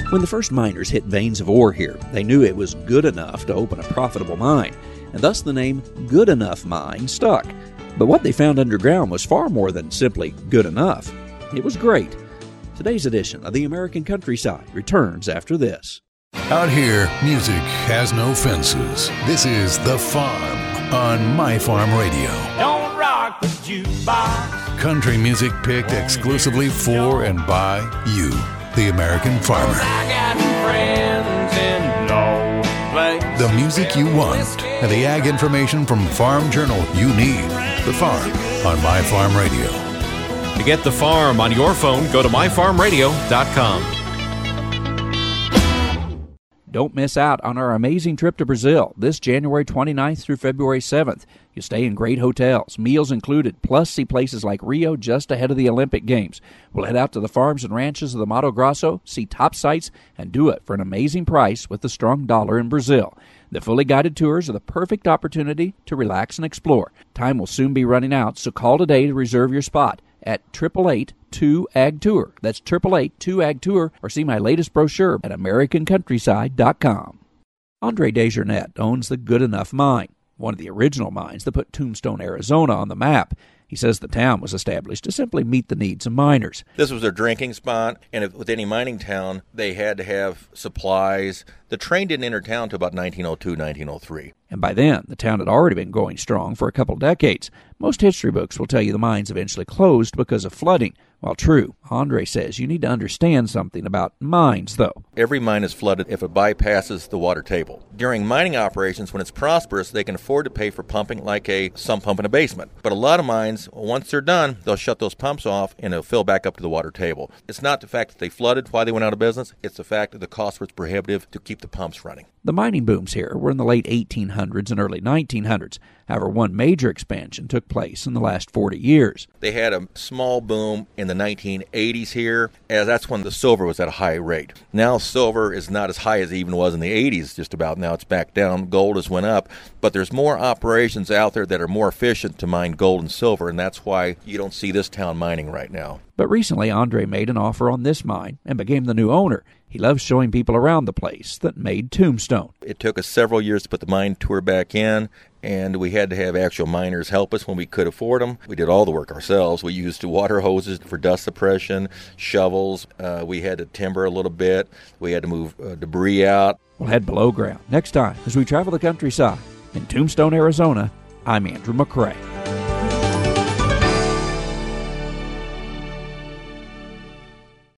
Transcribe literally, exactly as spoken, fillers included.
When the first miners hit veins of ore here, they knew it was good enough to open a profitable mine, and thus the name Good Enough Mine stuck. But what they found underground was far more than simply good enough. It was great. Today's edition of the American Countryside returns after this. Out here, music has no fences. This is The Farm on My Farm Radio. Don't rock the jukebox. Country music picked exclusively for and by you, the American farmer. I got friends in no place. The music you want and the ag information from Farm Journal you need. The Farm on My Farm Radio. To get The Farm on your phone, go to my farm radio dot com. Don't miss out on our amazing trip to Brazil this January twenty-ninth through February seventh. You stay in great hotels, meals included, plus see places like Rio just ahead of the Olympic Games. We'll head out to the farms and ranches of the Mato Grosso, see top sites, and do it for an amazing price with the strong dollar in Brazil. The fully guided tours are the perfect opportunity to relax and explore. Time will soon be running out, so call today to reserve your spot at eight eight eight, two A G Tour. That's eight eight eight, two A G Tour, or see my latest brochure at american countryside dot com. Andre Desjardins owns the Good Enough Mine, one of the original mines that put Tombstone, Arizona on the map. He says the town was established to simply meet the needs of miners. This was their drinking spot, and if, with any mining town, they had to have supplies. The train didn't enter town until about nineteen oh two, nineteen oh three. And by then, the town had already been going strong for a couple decades. Most history books will tell you the mines eventually closed because of flooding. While true, Andre says you need to understand something about mines, though. Every mine is flooded if it bypasses the water table. During mining operations, when it's prosperous, they can afford to pay for pumping like a sump pump in a basement. But a lot of mines, once they're done, they'll shut those pumps off and it'll fill back up to the water table. It's not the fact that they flooded why they went out of business. It's the fact that the cost was prohibitive to keep the pumps running. The mining booms here were in the late eighteen hundreds and early nineteen hundreds. However, one major expansion took place in the last forty years. They had a small boom in the nineteen eighties here, as that's when the silver was at a high rate. Now silver is not as high as it even was in the eighties, just about. Now it's back down. Gold has went up, but there's more operations out there that are more efficient to mine gold and silver, and that's why you don't see this town mining right now. But recently, Andre made an offer on this mine and became the new owner. He loves showing people around the place that made Tombstone. It took us several years to put the mine tour back in, and we had to have actual miners help us when we could afford them. We did all the work ourselves. We used water hoses for dust suppression, shovels. Uh, we had to timber a little bit. We had to move uh, debris out. We'll head below ground next time as we travel the countryside. In Tombstone, Arizona, I'm Andrew McCrae.